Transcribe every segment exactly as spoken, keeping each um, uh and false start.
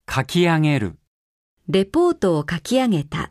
書き上げる、 レポートを書き上げた。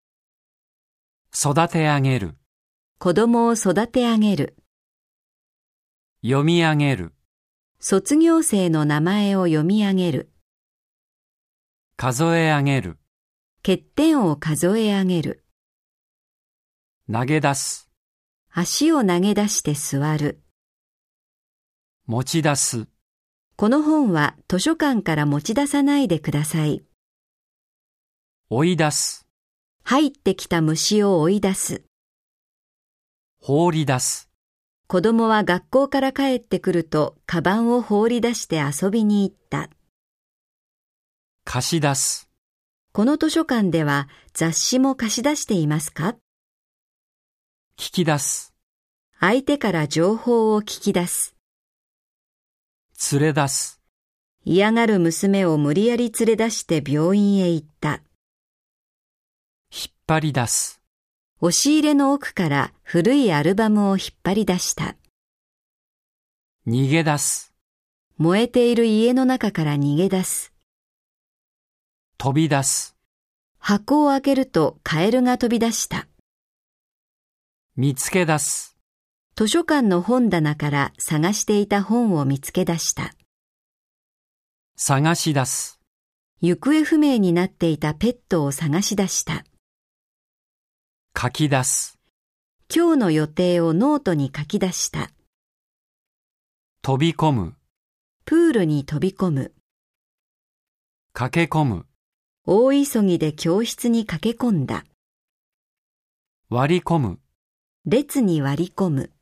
育て上げる、 子供を育て上げる。 読み上げる、 卒業生の名前を読み上げる。 数え上げる、 欠点を数え上げる。 投げ出す、 足を投げ出して座る。 持ち出す、 この本は図書館から持ち出さないでください。 追い出す、 入ってきた虫を追い出す。 放り出す、 子供は学校から帰ってくると、カバンを放り出して遊びに行った。 貸し出す、 この図書館では雑誌も貸し出していますか？ 聞き出す、 相手から情報を聞き出す。 連れ出す、 嫌がる娘を無理やり連れ出して病院へ行った。 引っ張り出す、 押し入れの奥から古いアルバムを引っ張り出した。 逃げ出す、 燃えている家の中から逃げ出す。 飛び出す、 箱を開けるとカエルが飛び出した。 見つけ出す、 図書館の本棚から探していた本を見つけ出した。 探し出す、 行方不明になっていたペットを探し出した。 書き出す、 今日の予定をノートに書き出した。 飛び込む、 プールに飛び込む。 駆け込む、 大急ぎで教室に駆け込んだ。 割り込む、 列に割り込む。